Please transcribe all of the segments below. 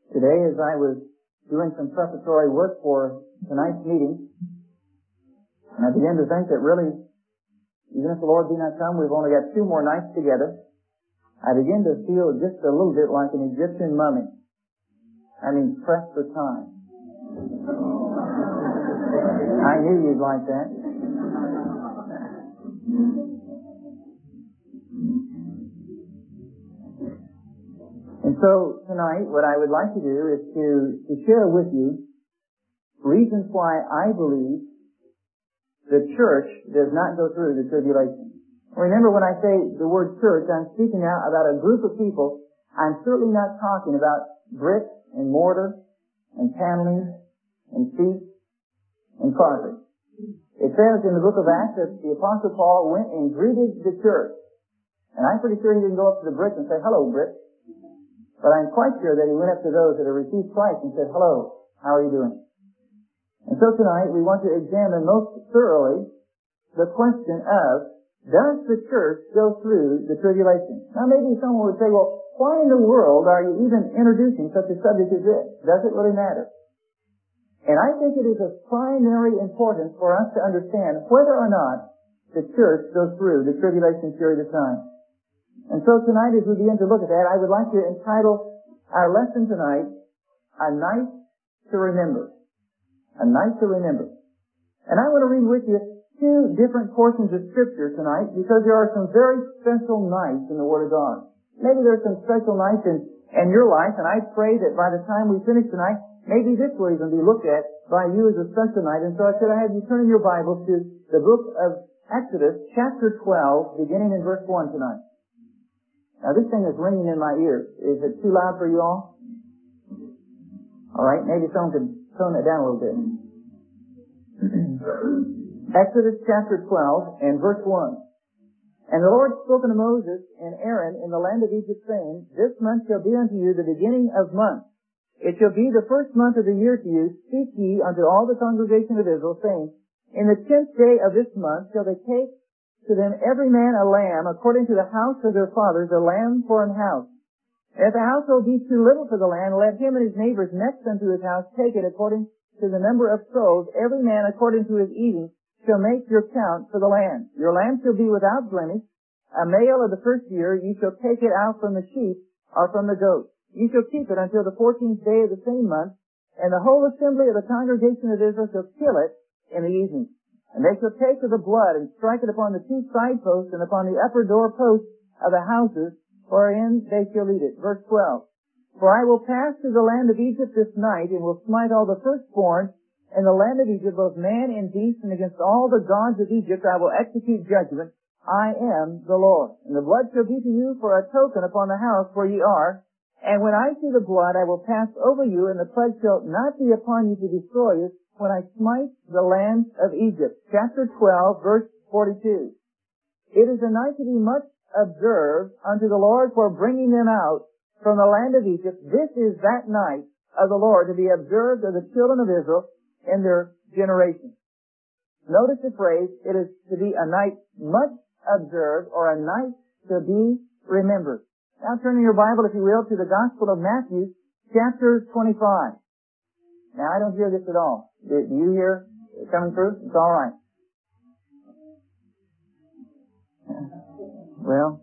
Today, as I was doing some preparatory work for tonight's meeting, and I began to think that really, even if the Lord be not come, we've only got 2 more nights together. I began to feel just a little bit like an Egyptian mummy. I mean, pressed for time. I knew you'd like that. And so tonight, what I would like to do is to share with you reasons why I believe the church does not go through the tribulation. Remember, when I say the word church, I'm speaking out about a group of people. I'm certainly not talking about bricks and mortar and paneling and seats and carpet. It says in the book of Acts that the Apostle Paul went and greeted the church. And I'm pretty sure he didn't go up to the brick and say, "Hello, brick." But I'm quite sure that he went up to those that had received Christ and said, "Hello, how are you doing?" And so tonight we want to examine most thoroughly the question of, does the church go through the tribulation? Now maybe someone would say, well, why in the world are you even introducing such a subject as this? Does it really matter? And I think it is of primary importance for us to understand whether or not the church goes through the tribulation period of time. And so tonight, as we begin to look at that, I would like to entitle our lesson tonight, A Night to Remember. A Night to Remember. And I want to read with you 2 different portions of Scripture tonight, because there are some very special nights in the Word of God. Maybe there are some special nights in your life, and I pray that by the time we finish tonight, maybe this will even be looked at by you as a special night. And so I said I have you turn your Bibles to the book of Exodus, chapter 12, beginning in verse 1 tonight. Now this thing is ringing in my ears. Is it too loud for you all? All right, maybe someone could tone it down a little bit. Exodus chapter 12 and verse 1. And the Lord spoke unto Moses and Aaron in the land of Egypt, saying, This month shall be unto you the beginning of months. It shall be the first month of the year to you. Speak ye unto all the congregation of Israel, saying, In the 10th day of this month shall they take to them every man a lamb, according to the house of their fathers, a lamb for an house. And if the household be too little for the lamb, let him and his neighbors next unto his house take it according to the number of souls, every man according to his eating, shall make your count for the lamb. Your lamb shall be without blemish, a male of the first year. Ye shall take it out from the sheep or from the goat. Ye shall keep it until the 14th day of the same month, and the whole assembly of the congregation of Israel shall kill it in the evening. And they shall take of the blood and strike it upon the 2 side posts and upon the upper door posts of the houses, wherein they shall eat it. Verse 12. For I will pass through the land of Egypt this night, and will smite all the firstborn in the land of Egypt, both man and beast, and against all the gods of Egypt I will execute judgment. I am the Lord. And the blood shall be to you for a token upon the house where ye are. And when I see the blood, I will pass over you, and the plague shall not be upon you to destroy you, when I smite the land of Egypt. Chapter 12, verse 42. It is a night to be much observed unto the Lord for bringing them out from the land of Egypt. This is that night of the Lord to be observed of the children of Israel in their generation. Notice the phrase, it is to be a night much observed, or a night to be remembered. Now turn in your Bible, if you will, to the Gospel of Matthew, chapter 25. Now I don't hear this at all. Do you hear it coming through? It's all right. Well,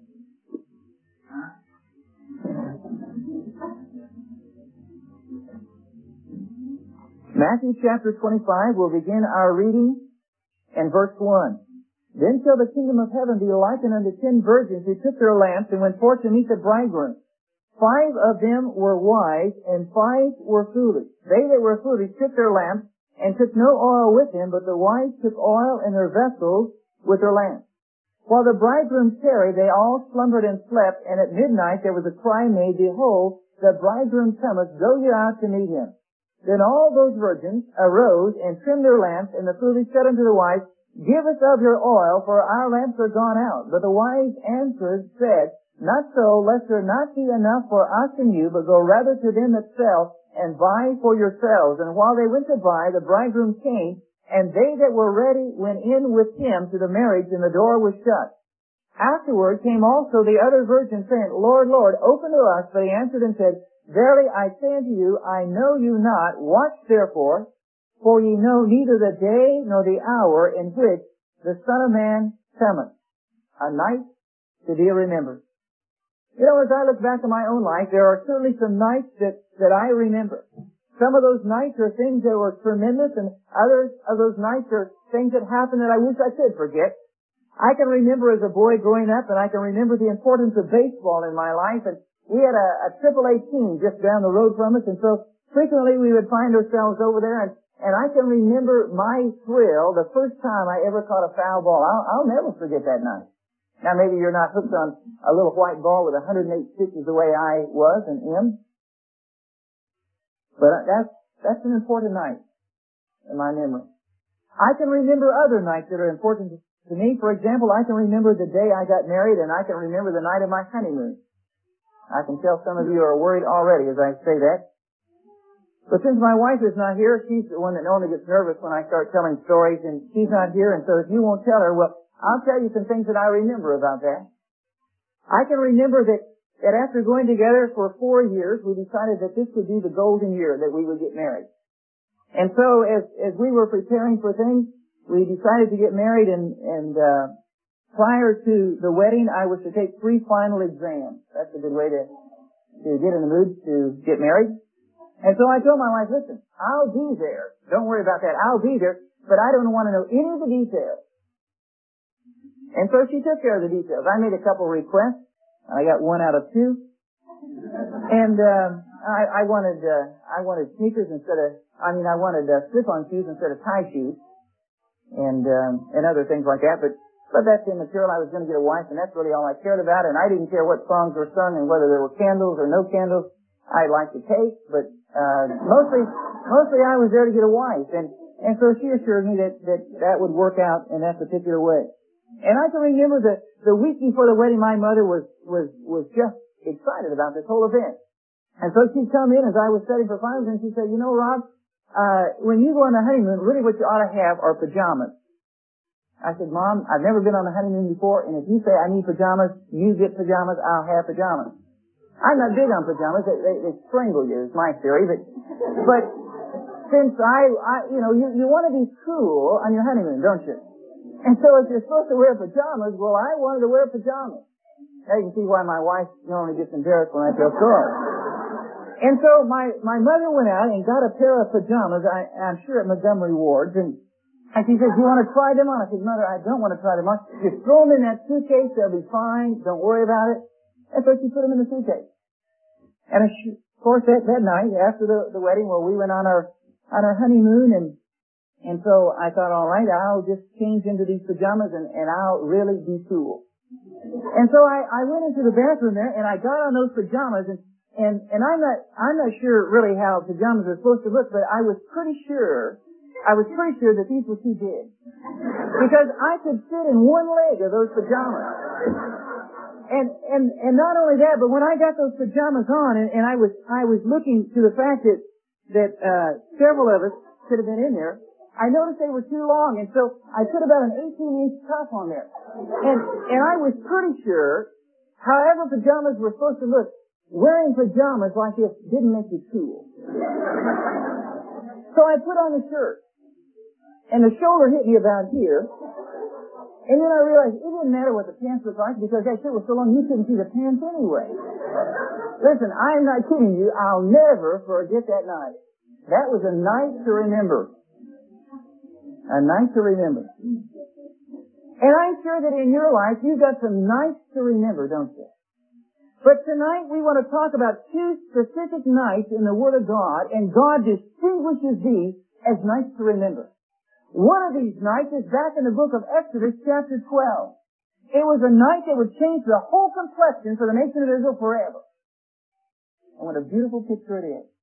Matthew chapter 25, we'll begin our reading in verse 1. Then shall the kingdom of heaven be likened unto 10 virgins who took their lamps and went forth to meet the bridegroom. 5 of them were wise, and 5 were foolish. They that were foolish took their lamps, and took no oil with them, but the wise took oil in their vessels with their lamps. While the bridegroom tarried, they all slumbered and slept, and at midnight there was a cry made, Behold, the bridegroom cometh, go ye out to meet him. Then all those virgins arose and trimmed their lamps, and the foolish said unto the wise, Give us of your oil, for our lamps are gone out. But the wise answered, said, Not so, lest there not be enough for us and you, but go rather to them that sell, and buy for yourselves. And while they went to buy, the bridegroom came, and they that were ready went in with him to the marriage, and the door was shut. Afterward came also the other virgins, saying, Lord, Lord, open to us. But he answered and said, Verily I say unto you, I know you not. Watch therefore, for ye know neither the day nor the hour in which the Son of Man cometh. A night to be remembered. You know, as I look back on my own life, there are certainly some nights that I remember. Some of those nights are things that were tremendous, and others of those nights are things that happened that I wish I could forget. I can remember as a boy growing up, and I can remember the importance of baseball in my life, and we had a AAA team just down the road from us, and so frequently we would find ourselves over there, and I can remember my thrill the first time I ever caught a foul ball. I'll never forget that night. Now maybe you're not hooked on a little white ball with 108 pitches the way I was and am, but that's an important night in my memory. I can remember other nights that are important to me. For example, I can remember the day I got married, and I can remember the night of my honeymoon. I can tell some of you are worried already as I say that. But since my wife is not here, she's the one that normally gets nervous when I start telling stories, and she's not here, and so if you won't tell her, well, I'll tell you some things that I remember about that. I can remember that after going together for 4 years, we decided that this would be the golden year that we would get married. And so as we were preparing for things, we decided to get married, and prior to the wedding, I was to take 3 final exams. That's a good way to get in the mood to get married. And so I told my wife, listen, I'll be there. Don't worry about that. I'll be there, but I don't want to know any of the details. And so she took care of the details. I made a couple requests. I got 1 out of 2. And I wanted sneakers I wanted slip-on shoes instead of tie shoes, and other things like that. But that's immaterial. I was going to get a wife, and that's really all I cared about. And I didn't care what songs were sung and whether there were candles or no candles. I liked the cake, but mostly I was there to get a wife. And so she assured me that would work out in that particular way. And I can remember the week before the wedding, my mother was just excited about this whole event. And so she'd come in as I was studying for finals, and she said, you know, Rob, when you go on the honeymoon, really what you ought to have are pajamas. I said, Mom, I've never been on a honeymoon before, and if you say I need pajamas, you get pajamas, I'll have pajamas. I'm not big on pajamas. They strangle you, is my theory. But since you want to be cool on your honeymoon, don't you? And so if you're supposed to wear pajamas, well, I wanted to wear pajamas. Now you can see why my wife normally gets embarrassed when I tell stories. And so my mother went out and got a pair of pajamas, I'm sure at Montgomery Ward's, and she said, do you want to try them on? I said, Mother, I don't want to try them on. Just throw them in that suitcase, they'll be fine, don't worry about it. And so she put them in the suitcase. And of course that night, after the wedding, well, we went on our honeymoon, and so I thought, all right, I'll just change into these pajamas and I'll really be cool. And so I went into the bathroom there and I got on those pajamas and I'm not sure really how pajamas are supposed to look, but I was pretty sure that these were too big. Because I could fit in one leg of those pajamas. And not only that, but when I got those pajamas on and I was looking to the fact that several of us could have been in there, I noticed they were too long, and so I put about an 18-inch cuff on there. And I was pretty sure, however pajamas were supposed to look, wearing pajamas like this didn't make you cool. So I put on the shirt, and the shoulder hit me about here, and then I realized it didn't matter what the pants looked like because that shirt was so long you couldn't see the pants anyway. Listen, I'm not kidding you. I'll never forget that night. That was a night to remember. A night to remember. And I'm sure that in your life you've got some nights to remember, don't you? But tonight we want to talk about 2 specific nights in the Word of God, and God distinguishes these as nights to remember. One of these nights is back in the book of Exodus chapter 12. It was a night that would change the whole complexion for the nation of Israel forever. And what a beautiful picture it is.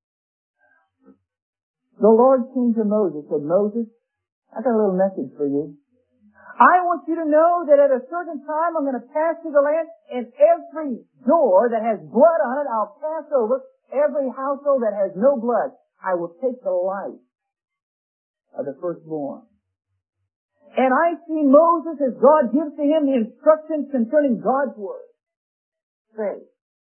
The Lord came to Moses and said, Moses, I've got a little message for you. I want you to know that at a certain time I'm going to pass through the land, and every door that has blood on it I'll pass over. Every household that has no blood, I will take the life of the firstborn. And I see Moses as God gives to him the instructions concerning God's Word. Say,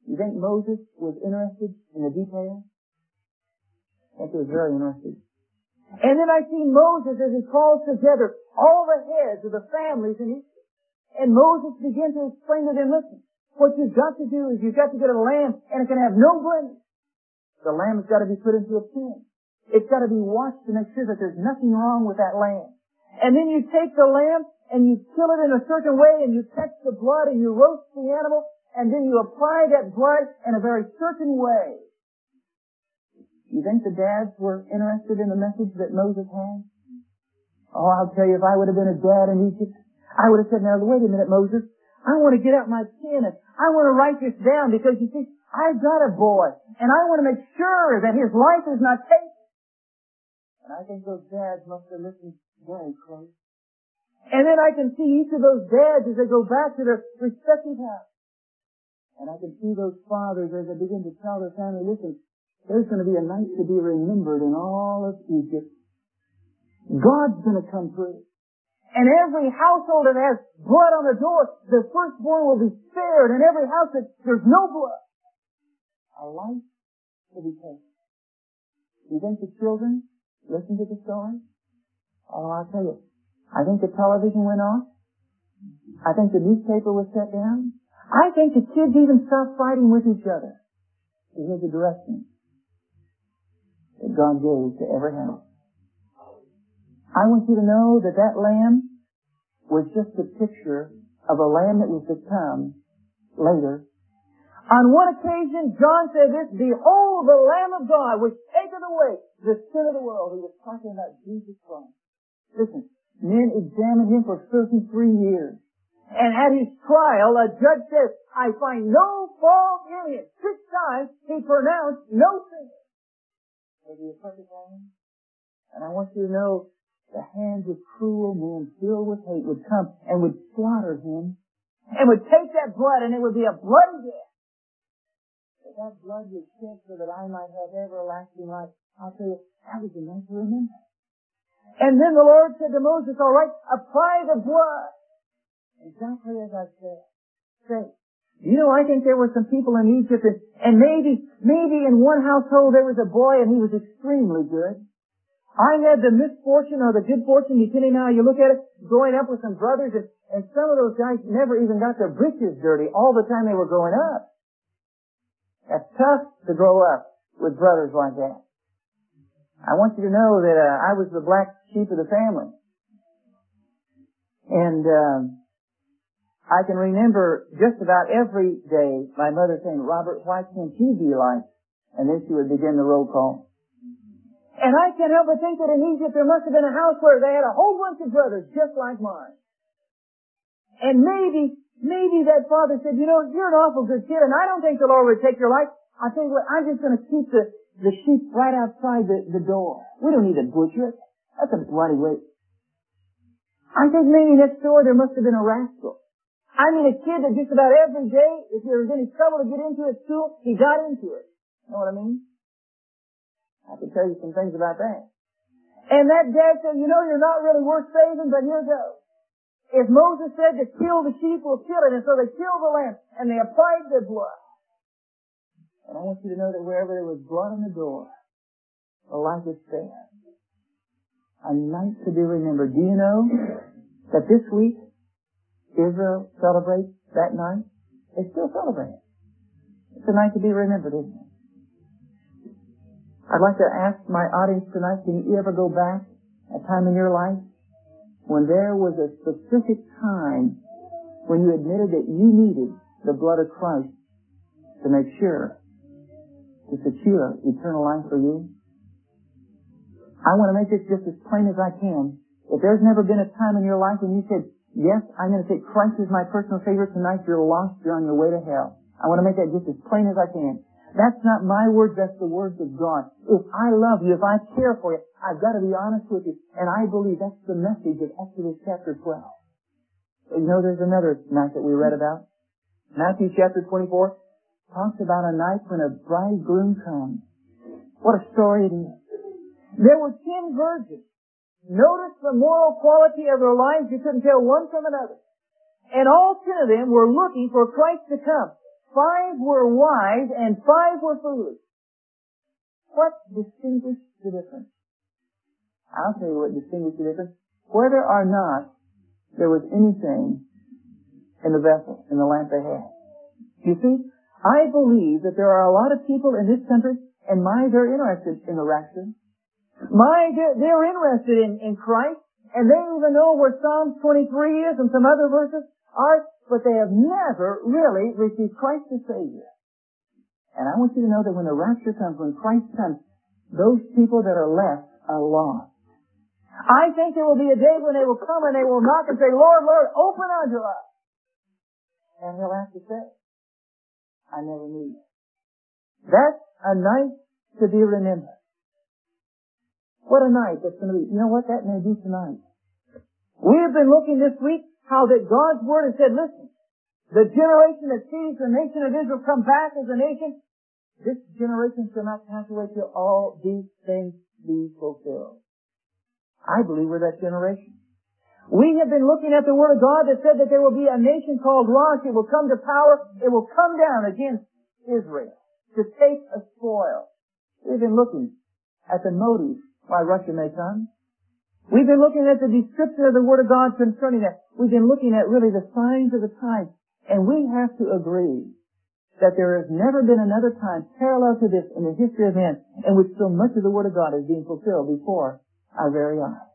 You think Moses was interested in the details? I think he was very interested. And then I see Moses as he calls together all the heads of the families in Egypt. And Moses began to explain to them, listen, what you've got to do is you've got to get a lamb and it can have no blemish. The lamb has got to be put into a pen. It's got to be washed to make sure that there's nothing wrong with that lamb. And then you take the lamb and you kill it in a certain way and you catch the blood and you roast the animal and then you apply that blood in a very certain way. You think the dads were interested in the message that Moses had? Oh, I'll tell you, if I would have been a dad in Egypt, I would have said, now wait a minute, Moses. I want to get out my pen and I want to write this down because you see, I've got a boy and I want to make sure that his life is not taken. And I think those dads must have listened very close. And then I can see each of those dads as they go back to their respective house. And I can see those fathers as they begin to tell their family, listen, there's going to be a night to be remembered in all of Egypt. God's going to come through. And every household that has blood on the door, the firstborn will be spared. And every house that there's no blood, a life will be taken. You think the children listen to the story? Oh, I'll tell you. I think the television went off. I think the newspaper was set down. I think the kids even stopped fighting with each other. Here's the direction that God gave to every house. I want you to know that that lamb was just a picture of a lamb that was to come later. On one occasion, John said this, behold the Lamb of God which taketh away the sin of the world. He was talking about Jesus Christ. Listen, men examined him for 33 years. And at his trial, a judge says, I find no fault in him. 6 times he pronounced no sin. Was he a perfect lamb? And I want you to know the hands of cruel men filled with hate would come and would slaughter him and would take that blood and it would be a bloody death. But that blood was shed so that I might have everlasting life. I'll tell you, that was a night to remember. And then the Lord said to Moses, all right, apply the blood. Exactly as I said. Say, you know, I think there were some people in Egypt and maybe in one household there was a boy and he was extremely good. I had the misfortune or the good fortune, depending on how you look at it, growing up with some brothers and some of those guys never even got their britches dirty all the time they were growing up. That's tough to grow up with brothers like that. I want you to know that I was the black sheep of the family. And I can remember just about every day my mother saying, Robert, why can't you be like? And then she would begin the roll call. And I can't help but think that in Egypt there must have been a house where they had a whole bunch of brothers just like mine. And maybe that father said, you know, you're an awful good kid and I don't think the Lord would take your life. I'll tell you what, I'm just going to keep the sheep right outside the door. We don't need to butcher it. That's a bloody way. I think maybe next door there must have been a rascal. I mean a kid that just about every day, if there was any trouble to get into at school, he got into it. You know what I mean? I can tell you some things about that. And that dad said, you know, you're not really worth saving, but here goes. If Moses said to kill the sheep, we'll kill it. And so they killed the lamb, and they applied their blood. And I want you to know that wherever there was blood on the door, a life was spared. A night to be remembered. Do you know that this week, Israel celebrates that night? They still celebrate it. It's a night to be remembered, isn't it? I'd like to ask my audience tonight, can you ever go back a time in your life when there was a specific time when you admitted that you needed the blood of Christ to make sure to secure eternal life for you? I want to make this just as plain as I can. If there's never been a time in your life when you said, yes, I'm going to take Christ as my personal Savior tonight, you're lost, you're on your way to hell. I want to make that just as plain as I can. That's not my words, that's the words of God. If I love you, if I care for you, I've got to be honest with you. And I believe that's the message of Exodus chapter 12. You know, there's another night that we read about. Matthew chapter 24 talks about a night when a bridegroom comes. What a story it is. There were 10 virgins. Notice the moral quality of their lives. You couldn't tell one from another. And all 10 of them were looking for Christ to come. 5 were wise and 5 were foolish. What distinguished the difference? I'll tell you what distinguished the difference. Whether or not there was anything in the vessel, in the lamp they had. You see, I believe that there are a lot of people in this country, and they're interested in the rapture. They're interested in Christ, and they even know where Psalm 23 is and some other verses are, but they have never really received Christ as Savior. And I want you to know that when the rapture comes, when Christ comes, those people that are left are lost. I think there will be a day when they will come and they will knock and say, Lord, Lord, open unto us. And he'll have to say, I never knew you. That's a night to be remembered. What a night that's going to be. You know what? That may be tonight. We have been looking this week how that God's Word has said, listen, the generation that sees the nation of Israel come back as a nation, this generation shall not pass away till all these things be fulfilled. I believe we're that generation. We have been looking at the Word of God that said that there will be a nation called Rosh. It will come to power. It will come down against Israel to take a spoil. We've been looking at the motives why Russia may come. We've been looking at the description of the Word of God concerning that. We've been looking at really the signs of the times. And we have to agree that there has never been another time parallel to this in the history of man in which so much of the Word of God is being fulfilled before our very eyes.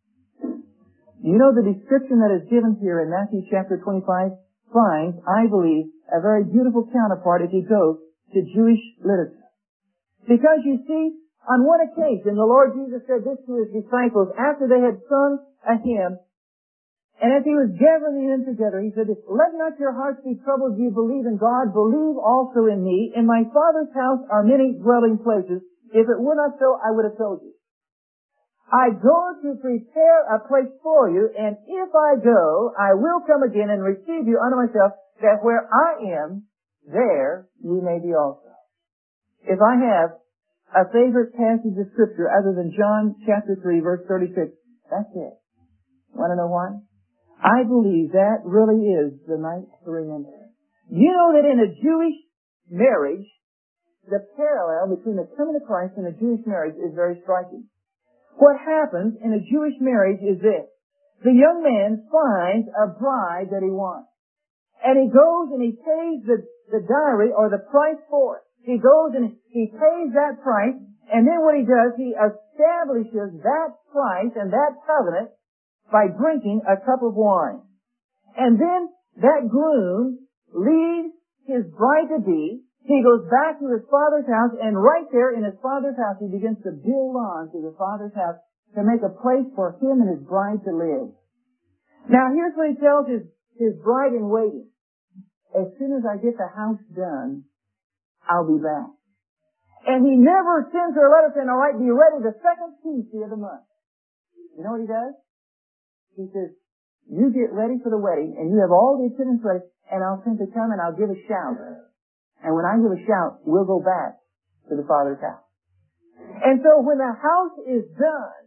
You know, the description that is given here in Matthew chapter 25 finds, I believe, a very beautiful counterpart if you go to Jewish literature. Because you see, on one occasion, the Lord Jesus said this to His disciples after they had sung a hymn, and as He was gathering them together, He said this, let not your hearts be troubled. You believe in God, believe also in me. In my Father's house are many dwelling places. If it were not so, I would have told you. I go to prepare a place for you, and if I go, I will come again and receive you unto myself, that where I am, there ye may be also. If I have a favorite passage of Scripture other than John chapter 3, verse 36, that's it. Want to know why? I believe that really is the night to remember. You know that in a Jewish marriage, the parallel between the coming of Christ and a Jewish marriage is very striking. What happens in a Jewish marriage is this. The young man finds a bride that he wants. And he goes and he pays the dowry or the price for it. He goes and he pays that price, and then what he does, he establishes that price and that covenant by drinking a cup of wine. And then that groom leads his bride-to-be. He goes back to his father's house, and right there in his father's house, he begins to build on to the father's house to make a place for him and his bride to live. Now, here's what he tells his bride-in-waiting. As soon as I get the house done, I'll be back. And he never sends her a letter saying, all right, be ready the second Tuesday of the month. You know what he does? He says, you get ready for the wedding, and you have all the attendants ready, and I'll simply come and I'll give a shout. And when I give a shout, we'll go back to the Father's house. And so when the house is done,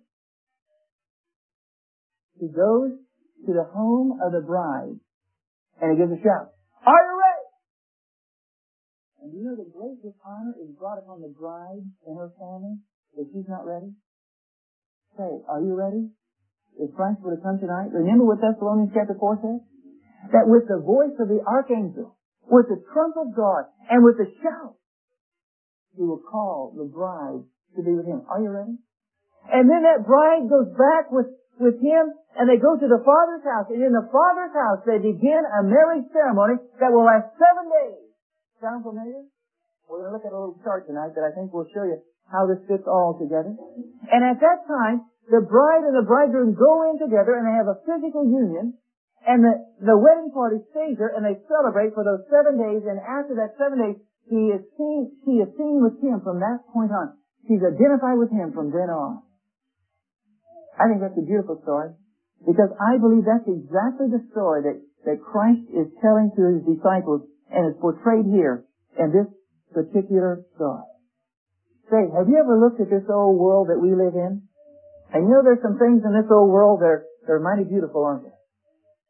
he goes to the home of the bride, and he gives a shout. Are you ready? And you know the great dishonor is brought upon the bride and her family if she's not ready? Say, are you ready? If Christ were to come tonight, remember what Thessalonians chapter 4 says? That with the voice of the archangel, with the trump of God, and with the shout, He will call the bride to be with Him. Are you ready? And then that bride goes back with Him, and they go to the Father's house. And in the Father's house, they begin a marriage ceremony that will last 7 days. Sound familiar? We're going to look at a little chart tonight that I think will show you how this fits all together. And at that time, the bride and the bridegroom go in together, and they have a physical union. And the wedding party stays there, and they celebrate for those 7 days. And after that 7 days, she is seen with him from that point on. She's identified with him from then on. I think that's a beautiful story, because I believe that's exactly the story that Christ is telling to His disciples, and is portrayed here in this particular story. Say, have you ever looked at this old world that we live in? And you know there's some things in this old world that are mighty beautiful, aren't they?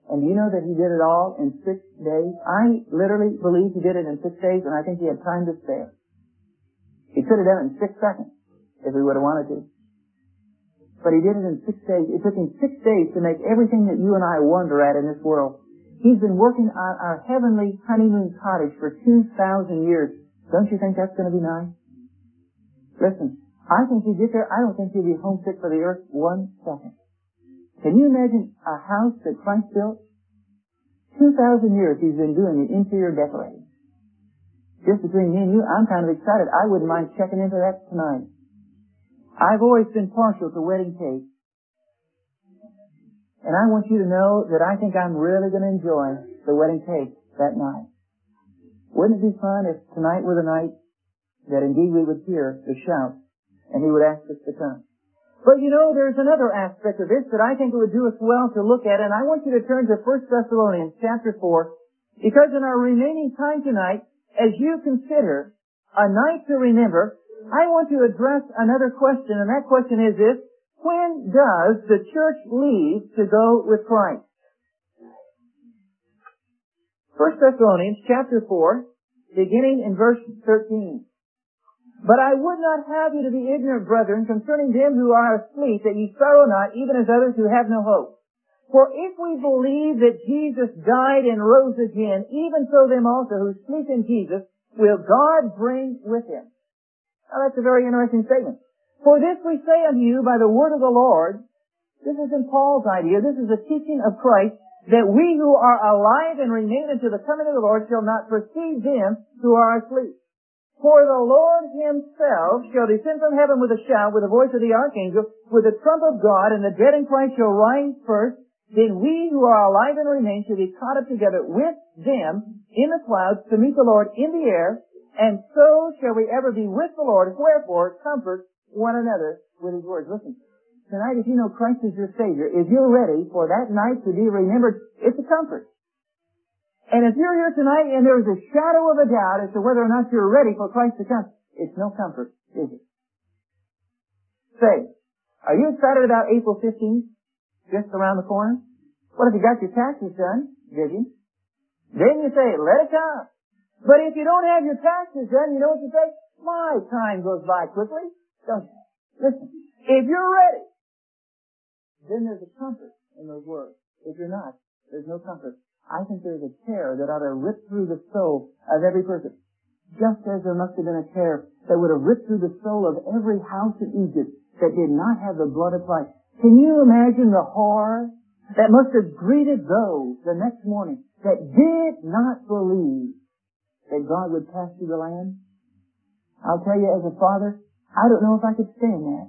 And do you know that he did it all in 6 days? I literally believe he did it in 6 days, and I think he had time to spare. He could have done it in 6 seconds if he would have wanted to. But he did it in 6 days. It took him 6 days to make everything that you and I wonder at in this world. He's been working on our heavenly honeymoon cottage for 2,000 years. Don't you think that's going to be nice? Listen, I think you get there, I don't think you'll be homesick for the earth 1 second. Can you imagine a house that Christ built? 2,000 years he's been doing the interior decorating. Just between me and you, I'm kind of excited. I wouldn't mind checking into that tonight. I've always been partial to wedding cake. And I want you to know that I think I'm really going to enjoy the wedding cake that night. Wouldn't it be fun if tonight were the night that indeed we would hear the shout and he would ask us to come? But you know, there's another aspect of this that I think it would do us well to look at, and I want you to turn to 1 Thessalonians chapter 4, because in our remaining time tonight, as you consider a night to remember, I want to address another question, and that question is this: when does the church leave to go with Christ? 1 Thessalonians chapter 4, beginning in verse 13. But I would not have you to be ignorant, brethren, concerning them who are asleep, that ye sorrow not, even as others who have no hope. For if we believe that Jesus died and rose again, even so them also who sleep in Jesus will God bring with him. Now that's a very interesting statement. For this we say unto you by the word of the Lord. This isn't Paul's idea. This is a teaching of Christ, that we who are alive and remain until the coming of the Lord shall not precede them who are asleep. For the Lord himself shall descend from heaven with a shout, with the voice of the archangel, with the trump of God, and the dead in Christ shall rise first. Then we who are alive and remain shall be caught up together with them in the clouds to meet the Lord in the air, and so shall we ever be with the Lord. Wherefore, comfort one another with his words. Listen, tonight if you know Christ is your Savior, if you're ready for that night to be remembered, it's a comfort. And if you're here tonight and there's a shadow of a doubt as to whether or not you're ready for Christ to come, it's no comfort, is it? Say, are you excited about April 15th? Just around the corner? What if you got your taxes done? Did you? Then you say, let it come. But if you don't have your taxes done, you know what you say? My time goes by quickly. Don't you? Listen, if you're ready, then there's a comfort in those words. If you're not, there's no comfort. I think there's a tear that ought to rip through the soul of every person. Just as there must have been a tear that would have ripped through the soul of every house in Egypt that did not have the blood of Christ. Can you imagine the horror that must have greeted those the next morning that did not believe that God would pass through the land? I'll tell you, as a father, I don't know if I could stand that.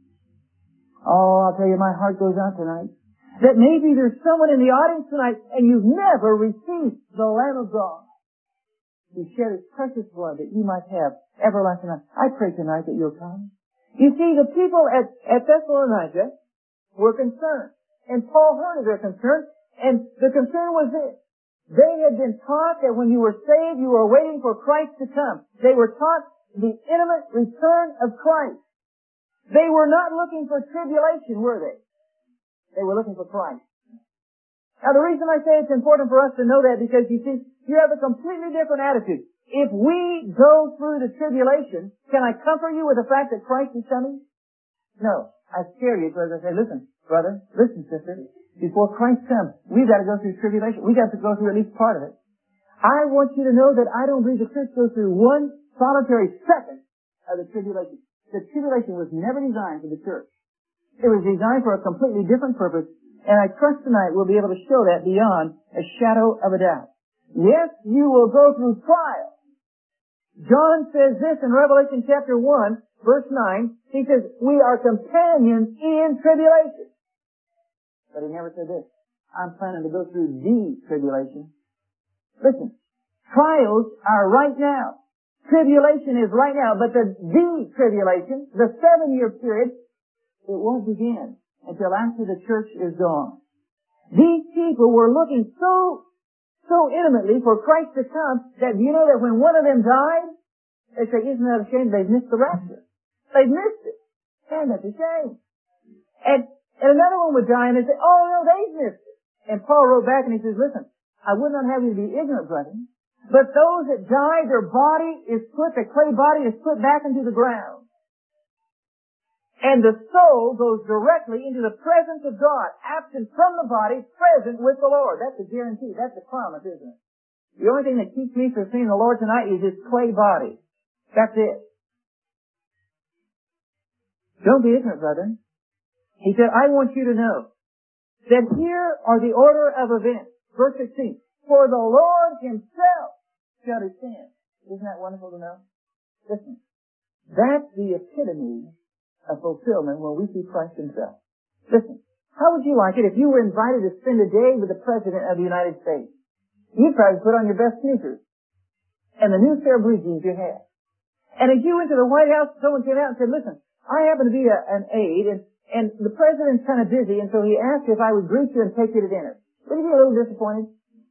Oh, I'll tell you, my heart goes out tonight. That maybe there's someone in the audience tonight and you've never received the Lamb of God. He shed his precious blood that you might have everlasting life. I pray tonight that you'll come. You see, the people at Thessalonica were concerned. And Paul heard of their concern, and the concern was this. They had been taught that when you were saved, you were waiting for Christ to come. They were taught the imminent return of Christ. They were not looking for tribulation, were they? They were looking for Christ. Now the reason I say it's important for us to know that, because you see, you have a completely different attitude. If we go through the tribulation, can I comfort you with the fact that Christ is coming? No. I scare you because I say, listen, brother, listen, sister, before Christ comes, we've got to go through tribulation. We've got to go through at least part of it. I want you to know that I don't believe the church goes through one solitary second of the tribulation. The tribulation was never designed for the church. It was designed for a completely different purpose, and I trust tonight we'll be able to show that beyond a shadow of a doubt. Yes, you will go through trials. John says this in Revelation chapter 1, verse 9. He says, we are companions in tribulation. But he never said this. I'm planning to go through the tribulation. Listen, trials are right now. Tribulation is right now, but the tribulation, the 7-year period, it won't begin until after the church is gone. These people were looking so intimately for Christ to come that you know that when one of them died, they say, isn't that a shame? They've missed the rapture. They've missed it. And that's a shame. And another one would die and they say, oh no, they've missed it. And Paul wrote back and he says, listen, I would not have you to be ignorant, brethren, but those that die, their clay body is put back into the ground. And the soul goes directly into the presence of God, absent from the body, present with the Lord. That's a guarantee. That's a promise, isn't it? The only thing that keeps me from seeing the Lord tonight is this clay body. That's it. Don't be ignorant, brethren. He said, I want you to know that here are the order of events. Verse 16. For the Lord himself shall descend. Isn't that wonderful to know? Listen. That's the epitome of fulfillment when we see Christ himself. Listen. How would you like it if you were invited to spend a day with the President of the United States? You'd probably put on your best sneakers and the new fair blue jeans you had. And as you went to the White House, someone came out and said, listen, I happen to be an aide and the President's kind of busy, and so he asked if I would greet you and take you to dinner. Would you be a little disappointed?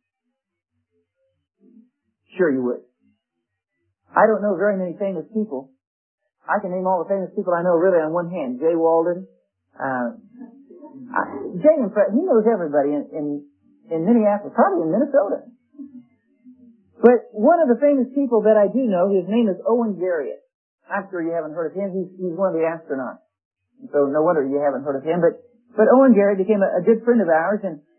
Sure you would. I don't know very many famous people. I can name all the famous people I know really on one hand. Jay Walden. Jay, he knows everybody in Minneapolis, probably in Minnesota. But one of the famous people that I do know, his name is Owen Garriott. I'm sure you haven't heard of him. He's one of the astronauts. So no wonder you haven't heard of him. But Owen Garriott became a good friend of ours,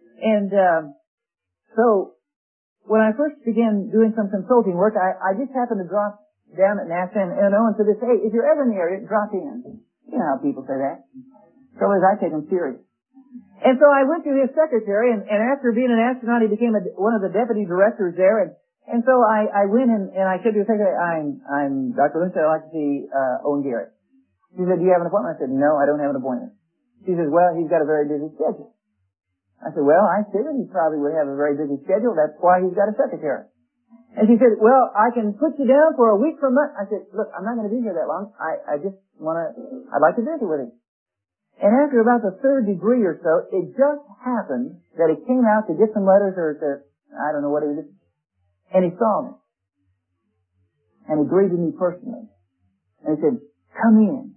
so when I first began doing some consulting work, I just happened to drop down at NASA, and Owen said this, hey, if you're ever in the area, drop in. You know how people say that. So as I take them serious. And so I went to his secretary, and after being an astronaut, he became one of the deputy directors there, and so I went and I said to his secretary, I'm Dr. Lindsay, I'd like to see Owen Garriott. She said, do you have an appointment? I said, no, I don't have an appointment. She says, well, he's got a very busy schedule. I said, well, I figured he probably would have a very busy schedule. That's why he's got a secretary. And she said, well, I can put you down for a week for a month. I said, look, I'm not going to be here that long. I'd like to visit with him. And after about the third degree or so, it just happened that he came out to get some letters I don't know what he was doing. And he saw me. And he greeted me personally. And he said, come in.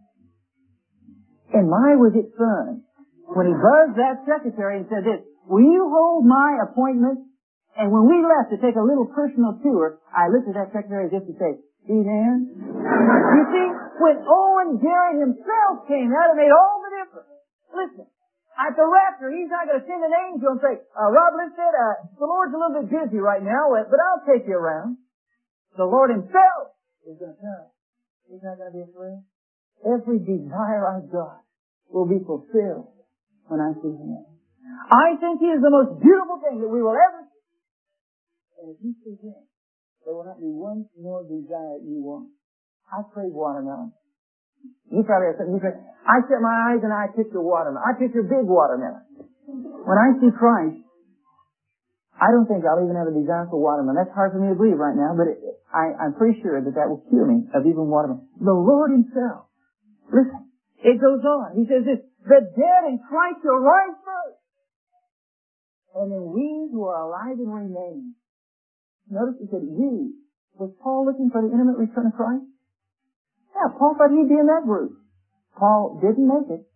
And my was it fun when he buzzed that secretary and said this, will you hold my appointment? And when we left to take a little personal tour, I looked at that secretary just to say, see, Dan? You see, when Owen Garriott himself came out, it made all the difference. Listen, at the rapture, he's not going to send an angel and say, Rob Linstead, the Lord's a little bit busy right now, but I'll take you around. The Lord himself is going to come. He's not going to be afraid. Every desire I've got will be fulfilled when I see him. I think he is the most beautiful thing that we will ever see. And if you see him, there will not be one more desire you want. I crave watermelon. You probably have something you crave. I shut my eyes and I picture watermelon. I picture big watermelon. When I see Christ, I don't think I'll even have a desire for watermelon. That's hard for me to believe right now, but I'm pretty sure that will cure me of even watermelon. The Lord himself. Listen, it goes on. He says this, the dead in Christ shall rise first. And then we who are alive and remain. Notice he said we. Was Paul looking for the imminent return of Christ? Yeah, Paul thought he'd be in that group. Paul didn't make it.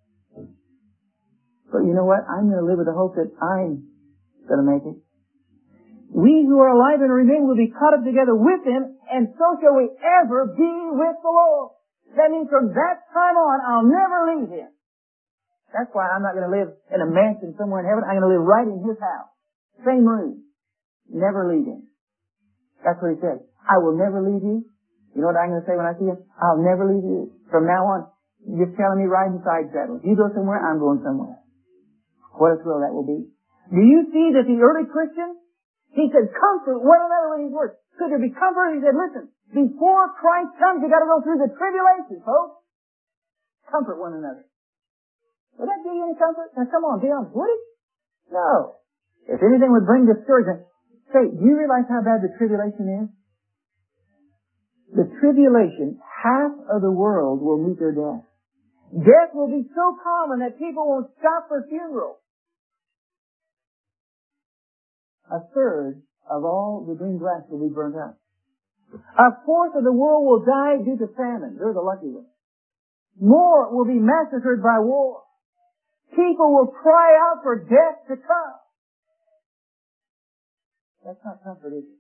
But you know what? I'm going to live with the hope that I'm going to make it. We who are alive and remain will be caught up together with him, and so shall we ever be with the Lord. That means from that time on, I'll never leave him. That's why I'm not going to live in a mansion somewhere in heaven. I'm going to live right in his house. Same room. Never leave him. That's what he said. I will never leave you. You know what I'm going to say when I see him? I'll never leave you. From now on, just telling me riding side saddles. You go somewhere, I'm going somewhere. What a thrill that will be. Do you see that the early Christians, he said, comfort one another with these words. Could there be comfort? He said, listen, before Christ comes, you got to go through the tribulation, folks. Comfort one another. Would that give you any comfort? Now come on, be honest. Would it? No. If anything would bring discouragement, say, do you realize how bad the tribulation is? The tribulation, half of the world will meet their death. Death will be so common that people won't stop for funerals. A third of all the green grass will be burnt up. A fourth of the world will die due to famine. They're the lucky ones. More will be massacred by war. People will cry out for death to come. That's not comfort, is it?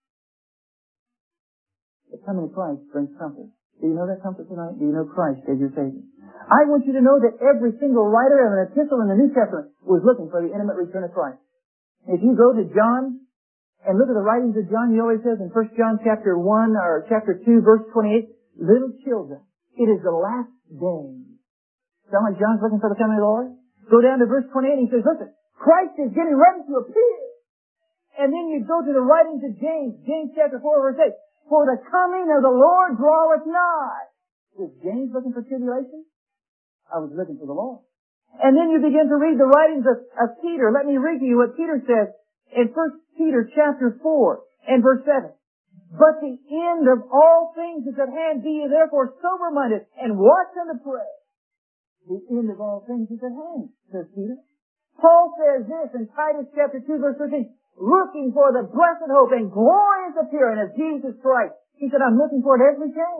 The coming of Christ brings comfort. Do you know that comfort tonight? Do you know Christ as your Savior? I want you to know that every single writer of an epistle in the New Testament was looking for the intimate return of Christ. If you go to John and look at the writings of John, he always says in 1 John chapter 1 or chapter 2 verse 28, little children, it is the last day. Sound like John's looking for the coming of the Lord? Go down to verse 28 and he says, listen, Christ is getting ready to appear. And then you go to the writings of James, James chapter 4 verse 8, for the coming of the Lord draweth nigh. Was James looking for tribulation? I was looking for the Lord. And then you begin to read the writings of Peter. Let me read to you what Peter says in 1 Peter chapter 4 and verse 7. But the end of all things is at hand. Be ye therefore sober-minded and watch unto prayer. The end of all things is at hand, says Peter. Paul says this in Titus chapter 2 verse 13. Looking for the blessed hope and glorious appearing of Jesus Christ. He said, I'm looking for it every day.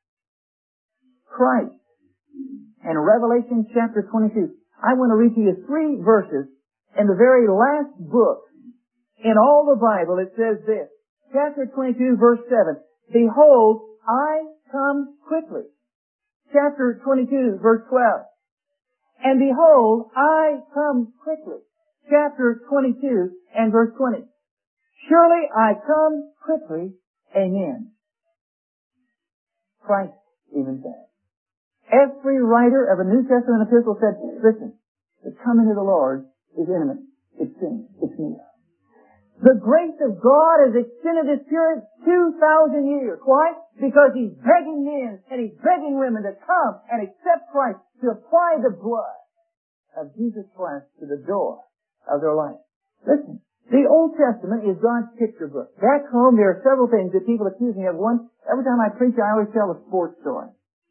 Christ. And Revelation chapter 22. I want to read to you 3 verses in the very last book in all the Bible. It says this. Chapter 22 verse 7. Behold, I come quickly. Chapter 22 verse 12. And behold, I come quickly. Chapter 22 and verse 20. Surely I come quickly. Amen. Christ even said. Every writer of a New Testament epistle said, listen, the coming of the Lord is imminent. It's soon. It's near. The grace of God has extended this period 2,000 years. Why? Because He's begging men and He's begging women to come and accept Christ, to apply the blood of Jesus Christ to the door of their life. Listen, the Old Testament is God's picture book. Back home, there are several things that people accuse me of. One, every time I preach, I always tell a sports story.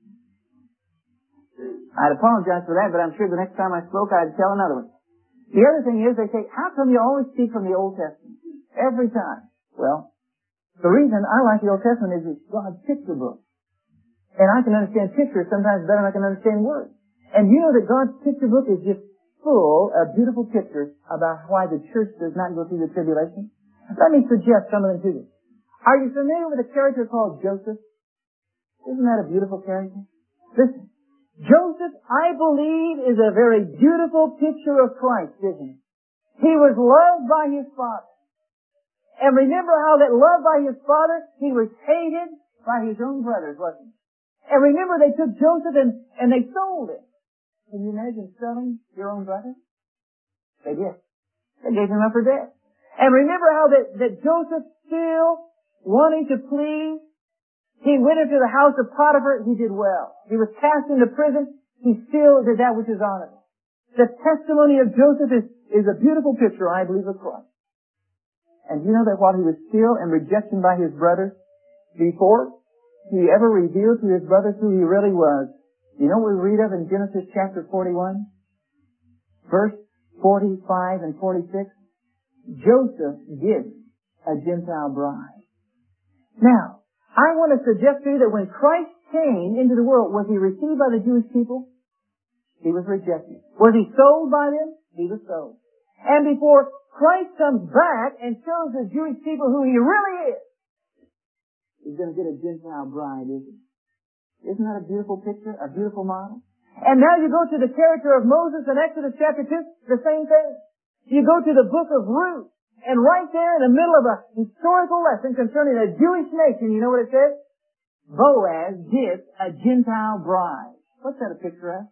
I'd apologize for that, but I'm sure the next time I spoke, I'd tell another one. The other thing is, they say, how come you always speak from the Old Testament? Every time. Well, the reason I like the Old Testament is it's God's picture book. And I can understand pictures sometimes better than I can understand words. And you know that God's picture book is just full of beautiful pictures about why the church does not go through the tribulation. Let me suggest some of them to you. Are you familiar with a character called Joseph? Isn't that a beautiful character? Listen, Joseph, I believe, is a very beautiful picture of Christ, isn't he? He was loved by his father. And remember how that loved by his father, he was hated by his own brothers, wasn't he? And remember they took Joseph and they sold him. Can you imagine selling your own brother? They did. They gave him up for dead. And remember how that Joseph still wanting to please, he went into the house of Potiphar, he did well. He was cast into prison, he still did that which is honorable. The testimony of Joseph is a beautiful picture, I believe, of Christ. And you know that while he was still in rejection by his brothers, before he ever revealed to his brothers who he really was, you know what we read of in Genesis chapter 41? Verse 45 and 46? Joseph gets a Gentile bride. Now, I want to suggest to you that when Christ came into the world, was he received by the Jewish people? He was rejected. Was he sold by them? He was sold. And before Christ comes back and shows the Jewish people who he really is, he's going to get a Gentile bride, isn't he? Isn't that a beautiful picture? A beautiful model? And now you go to the character of Moses in Exodus chapter 2, the same thing. You go to the book of Ruth, and right there in the middle of a historical lesson concerning a Jewish nation, you know what it says? Boaz gets a Gentile bride. What's that a picture of?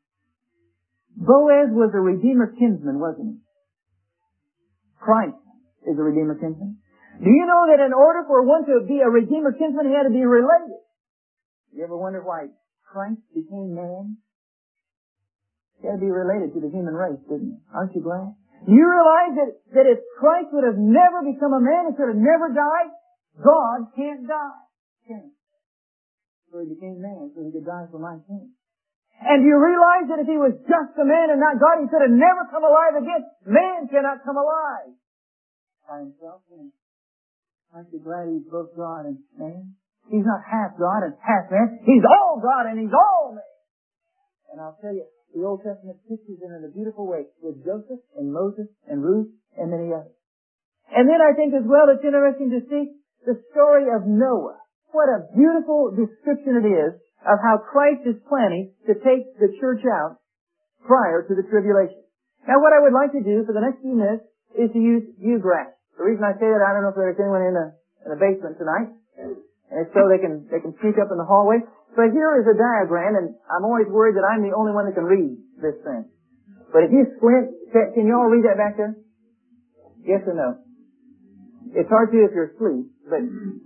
Boaz was a Redeemer kinsman, wasn't he? Christ is a Redeemer kinsman. Do you know that in order for one to be a Redeemer kinsman, he had to be related? You ever wonder why Christ became man? He had to be related to the human race, didn't he? Aren't you glad? You realize that if Christ would have never become a man, he could have never died? God can't die. Can he? So he became man so he could die for my sins. And do you realize that if he was just a man and not God, he could have never come alive again? Man cannot come alive by himself. Aren't you glad he's both God and man? He's not half God and half man. He's all God and he's all man. And I'll tell you, the Old Testament pictures it in a beautiful way with Joseph and Moses and Ruth and many others. And then I think as well it's interesting to see the story of Noah. What a beautiful description it is of how Christ is planning to take the church out prior to the tribulation. Now what I would like to do for the next few minutes is to use view graphs. The reason I say that, I don't know if there's anyone in the basement tonight, and if so they can sneak up in the hallway. But here is a diagram, and I'm always worried that I'm the only one that can read this thing. But if you squint, can you all read that back there? Yes or no? It's hard to if you're asleep, but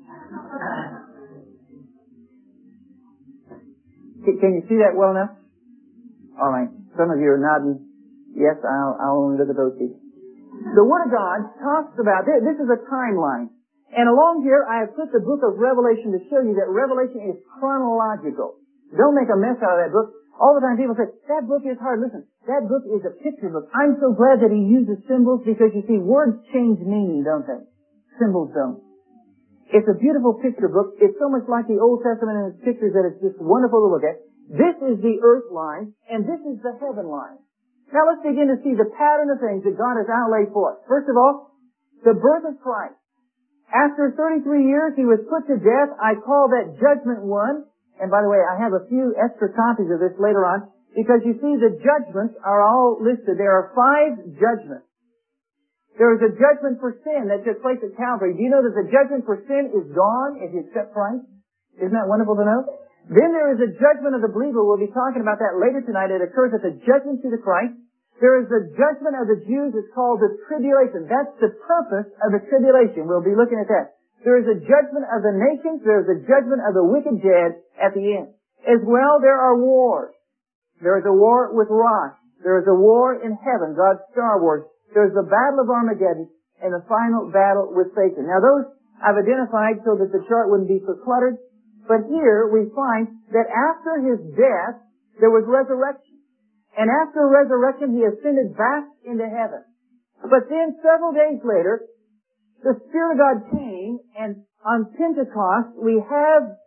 can you see that well enough? All right. Some of you are nodding. Yes, I'll only look at those people. The Word of God talks about this. This is a timeline. And along here, I have put the book of Revelation to show you that Revelation is chronological. Don't make a mess out of that book. All the time people say, that book is hard. Listen, that book is a picture book. I'm so glad that he uses symbols because you see, words change meaning, don't they? Symbols don't. It's a beautiful picture book. It's so much like the Old Testament and its pictures that it's just wonderful to look at. This is the earth line, and this is the heaven line. Now let's begin to see the pattern of things that God has outlaid for us. First of all, the birth of Christ. After 33 years, he was put to death. I call that Judgment 1. And by the way, I have a few extra copies of this later on, because you see the judgments are all listed. There are 5 judgments. There is a judgment for sin that took place at Calvary. Do you know that the judgment for sin is gone if you accept Christ? Isn't that wonderful to know? Then there is a judgment of the believer. We'll be talking about that later tonight. It occurs at the judgment seat of Christ. There is the judgment of the Jews. It's called the tribulation. That's the purpose of the tribulation. We'll be looking at that. There is a judgment of the nations. There is a judgment of the wicked dead at the end. As well, there are wars. There is a war with Rosh. There is a war in heaven, God's Star Wars. There's the battle of Armageddon and the final battle with Satan. Now those I've identified so that the chart wouldn't be so cluttered. But here we find that after his death, there was resurrection. And after resurrection, he ascended back into heaven. But then several days later, the Spirit of God came, and on Pentecost, we have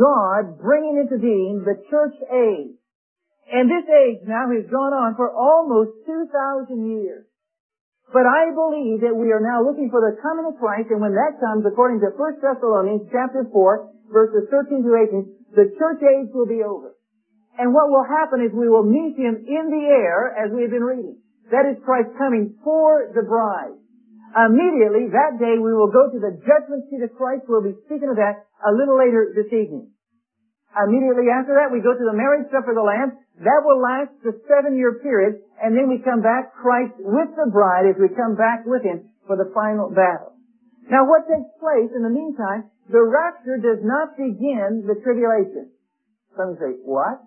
God bringing into being the church age. And this age now has gone on for almost 2,000 years. But I believe that we are now looking for the coming of Christ, and when that comes, according to 1 Thessalonians chapter 4, verses 13 to 18, the church age will be over. And what will happen is we will meet Him in the air, as we have been reading. That is Christ coming for the bride. Immediately, that day, we will go to the judgment seat of Christ. We'll be speaking of that a little later this evening. Immediately after that, we go to the marriage supper of the Lamb. That will last the 7-year period, and then we come back, Christ with the bride, as we come back with Him for the final battle. Now, what takes place in the meantime, the rapture does not begin the tribulation. Some say, what?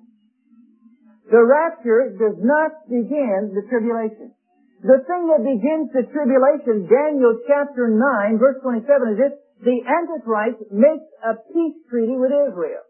The rapture does not begin the tribulation. The thing that begins the tribulation, Daniel chapter 9, verse 27 is this: the Antichrist makes a peace treaty with Israel.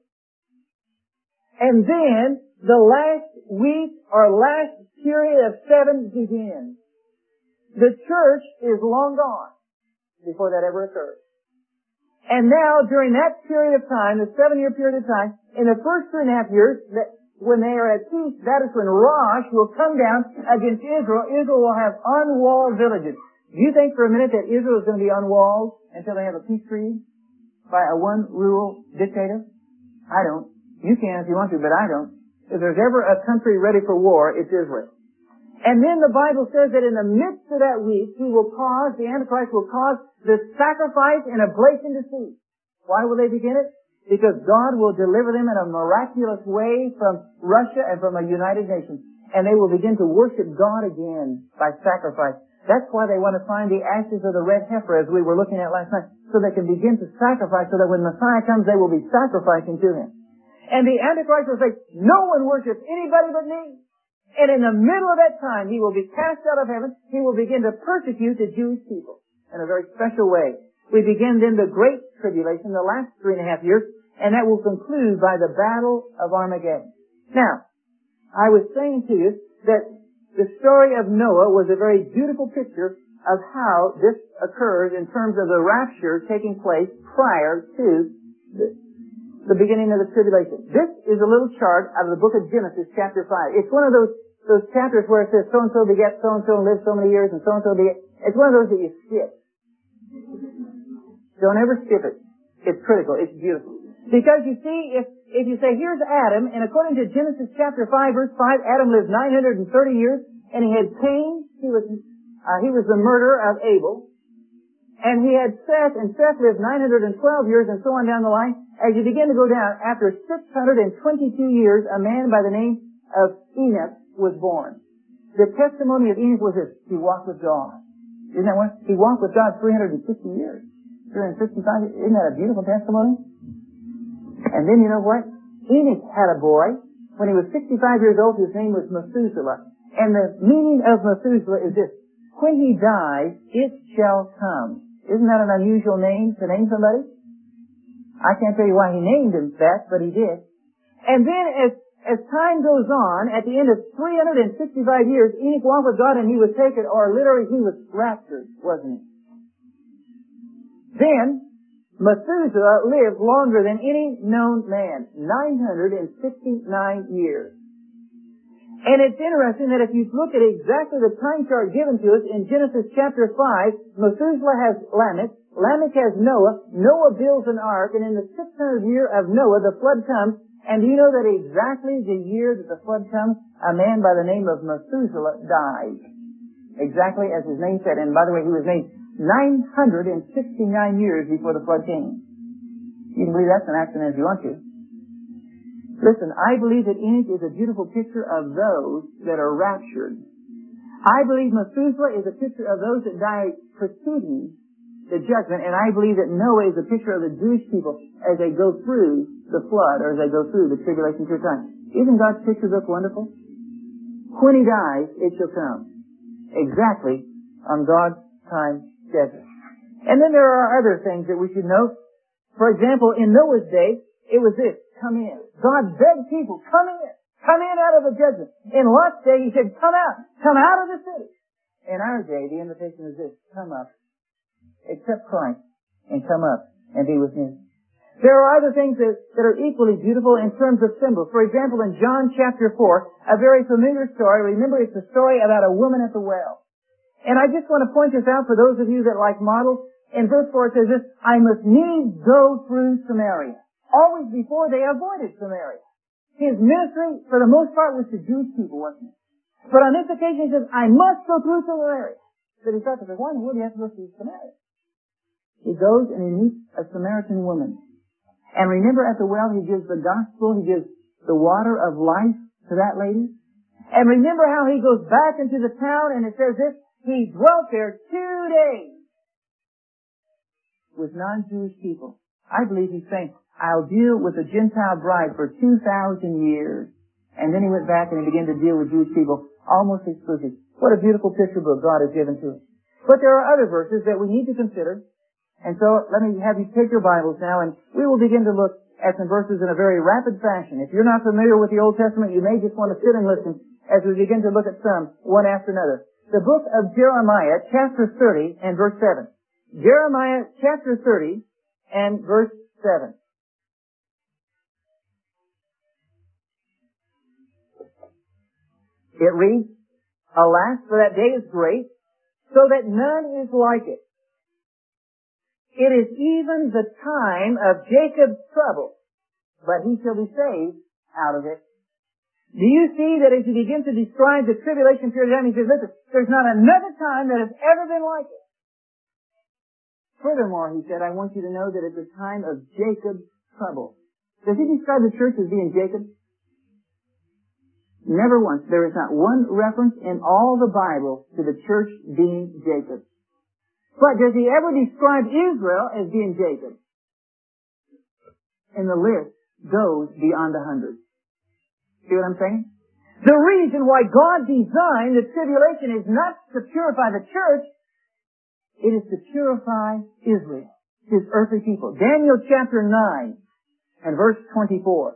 And then the last week or last period of 7 begins. The church is long gone before that ever occurs. And now, during that period of time, the 7-year period of time, in the first 3.5 years, when they are at peace, that is when Rosh will come down against Israel. Israel will have unwalled villages. Do you think for a minute that Israel is going to be unwalled until they have a peace treaty by a one-rule dictator? I don't. You can if you want to, but I don't. If there's ever a country ready for war, it's Israel. And then the Bible says that in the midst of that week, the Antichrist will cause the sacrifice and oblation to cease. Why will they begin it? Because God will deliver them in a miraculous way from Russia and from a United Nations. And they will begin to worship God again by sacrifice. That's why they want to find the ashes of the red heifer, as we were looking at last night, so they can begin to sacrifice, so that when Messiah comes, they will be sacrificing to Him. And the Antichrist will say, no one worships anybody but me. And in the middle of that time, he will be cast out of heaven. He will begin to persecute the Jewish people in a very special way. We begin then the Great Tribulation, the last 3.5 years, and that will conclude by the Battle of Armageddon. Now, I was saying to you that the story of Noah was a very beautiful picture of how this occurs in terms of the rapture taking place prior to the beginning of the tribulation. This is a little chart out of the book of Genesis, chapter 5. It's one of those chapters where it says so-and-so begat so-and-so and lived so many years and so-and-so begat. It's one of those that you skip. Don't ever skip it. It's critical. It's beautiful. Because you see, if you say, here's Adam, and according to Genesis chapter 5, verse 5, Adam lived 930 years, and he had Cain. He was the murderer of Abel. And he had Seth, and Seth lived 912 years, and so on down the line. As you begin to go down, after 622 years, a man by the name of Enoch was born. The testimony of Enoch was this: he walked with God. Isn't that one? He walked with God 360 years. 365 years. Isn't that a beautiful testimony? And then you know what? Enoch had a boy. When he was 65 years old, his name was Methuselah. And the meaning of Methuselah is this: when he dies, it shall come. Isn't that an unusual name to name somebody? I can't tell you why he named him that, but he did. And then as time goes on, at the end of 365 years, Enoch walked with God and he was taken, or literally he was raptured, wasn't he? Then, Methuselah lived longer than any known man, 969 years. And it's interesting that if you look at exactly the time chart given to us in Genesis chapter 5, Methuselah has Lamech, Lamech has Noah, Noah builds an ark, and in the 600th year of Noah, the flood comes. And do you know that exactly the year that the flood comes, a man by the name of Methuselah died? Exactly as his name said. And by the way, he was named 969 years before the flood came. You can believe that's an accident if you want to. Listen, I believe that Enoch is a beautiful picture of those that are raptured. I believe Methuselah is a picture of those that die preceding the judgment, and I believe that Noah is a picture of the Jewish people as they go through the flood, or as they go through the tribulation period of time. Isn't God's picture book wonderful? When he dies, it shall come. Exactly on God's time schedule. And then there are other things that we should note. For example, in Noah's day, it was this: come in. God begged people, come in. Come in out of the judgment. In Lot's day, he said, come out. Come out of the city. In our day, the invitation is this: come up. Accept Christ and come up and be with him. There are other things that are equally beautiful in terms of symbols. For example, in John chapter 4, a very familiar story. Remember, it's a story about a woman at the well. And I just want to point this out for those of you that like models. In verse 4 it says this: I must needs go through Samaria. Always before, they avoided Samaria. His ministry, for the most part, was to Jewish people, wasn't it? But on this occasion, he says, I must go through Samaria. So he thought, why in the world do you have to go through Samaria? He goes and he meets a Samaritan woman. And remember, at the well, he gives the gospel, he gives the water of life to that lady. And remember how he goes back into the town, and it says this: he dwelt there 2 days with non-Jewish people. I believe he's saying, I'll deal with the Gentile bride for 2,000 years. And then he went back and he began to deal with Jewish people almost exclusively. What a beautiful picture book God has given to us. But there are other verses that we need to consider. And so let me have you take your Bibles now, and we will begin to look at some verses in a very rapid fashion. If you're not familiar with the Old Testament, you may just want to sit and listen as we begin to look at some one after another. The book of Jeremiah, chapter 30 and verse 7. Jeremiah chapter 30 and verse 7. It reads, Alas, for that day is great, so that none is like it. It is even the time of Jacob's trouble, but he shall be saved out of it. Do you see that as he begins to describe the tribulation period of time, he says, listen, there's not another time that has ever been like it. Furthermore, he said, I want you to know that it's the time of Jacob's trouble. Does he describe the church as being Jacob? Never once. There is not one reference in all the Bible to the church being Jacob. But does he ever describe Israel as being Jacob? And the list goes beyond 100. See what I'm saying? The reason why God designed the tribulation is not to purify the church, it is to purify Israel, his earthly people. Daniel chapter 9 and verse 24.